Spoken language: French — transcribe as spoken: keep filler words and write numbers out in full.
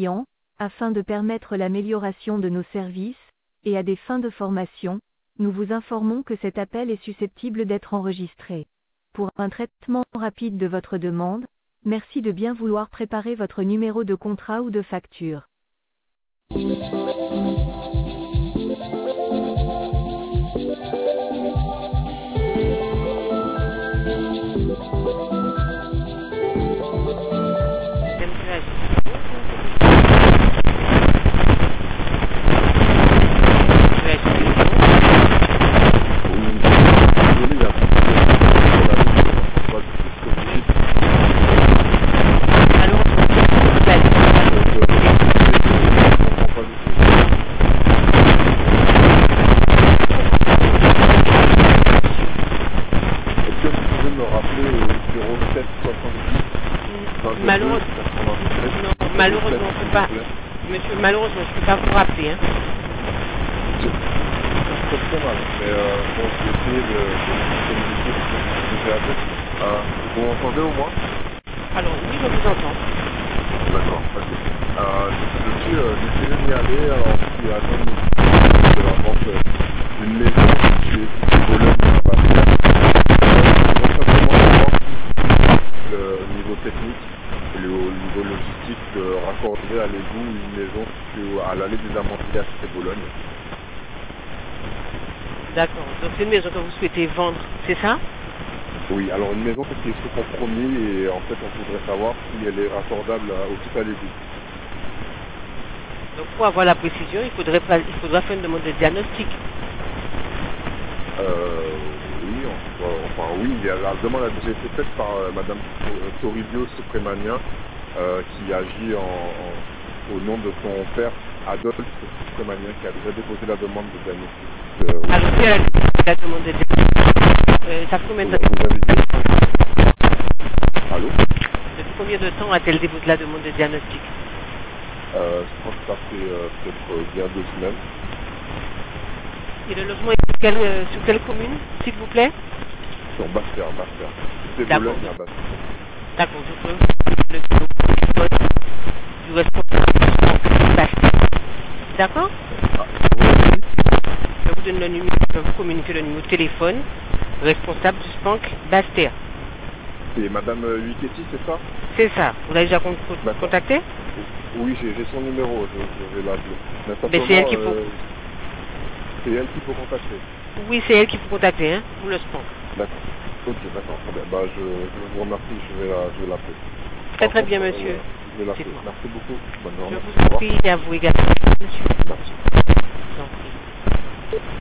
clients, afin de permettre l'amélioration de nos services, et à des fins de formation, nous vous informons que cet appel est susceptible d'être enregistré. Pour un traitement rapide de votre demande, merci de bien vouloir préparer votre numéro de contrat ou de facture. Malheureusement, non, malheureusement, je peux pas. Monsieur, malheureusement, je ne peux pas vous rappeler. Hein. C'est très mal, mais euh, bon, je vais essayer de communiquer ce que j'ai appelé. Euh, vous m'entendez au moins? Alors, oui, je vous entends. D'accord, ok. Euh, je suis euh, décidé d'y aller, alors je suis à Nantes, de la vente d'une maison qui est située Bologne à Bastia. Euh, je voudrais simplement savoir si, le niveau technique et au niveau logistique de raccorder à l'égout une maison située à l'allée des Amandiers à Cité-Bologne. D'accord, donc c'est une maison que vous souhaitez vendre, c'est ça? Oui, alors une maison qui est sous compromis et en fait on voudrait savoir si elle est raccordable au tout à l'égout. Donc pour avoir la précision, il faudrait, pas, il faudra faire une demande de diagnostic. Euh, oui, enfin oui, la demande a déjà été faite par euh, Madame Toribio Supremania euh, qui agit en, en, au nom de son père Adolphe Supremania qui a déjà déposé la demande de diagnostic. Euh, oui. Alors si elle a déposé la demande de diagnostic, euh, ça fait combien de temps? Vous avez dit? Allô? Depuis combien de temps a-t-elle déposé la demande de diagnostic? Euh, je crois que ça fait euh, peut-être euh, bien deux semaines. Et le logement est sur quelle, euh, sur quelle commune, s'il vous plaît? Sur Bastia, Bastia. C'est D'accord. Bologne à Bastia. D'accord, je peux le téléphone du responsable Bastia. D'accord? Ah, vous m'avez dit? Je vous donne le numéro, je vais vous communiquer le numéro de téléphone responsable du SPANC Bastia. C'est Madame Wiketi, c'est ça? C'est ça. Vous l'avez déjà con contacté? Oui, j'ai son numéro, je, je vais l'appeler. Mais c'est elle qui faut... Euh, c'est elle qu'il faut contacter. Oui, c'est elle qu'il faut contacter, hein, pour le SPANC. D'accord. Ok, d'accord, très bien. Bah, je, je vous remercie, je vais l'appeler. La, très très bien, monsieur. Euh, je vais l'appeler. Merci beaucoup. Bonne journée. Je vous en prie, à vous également, monsieur. Merci. Donc,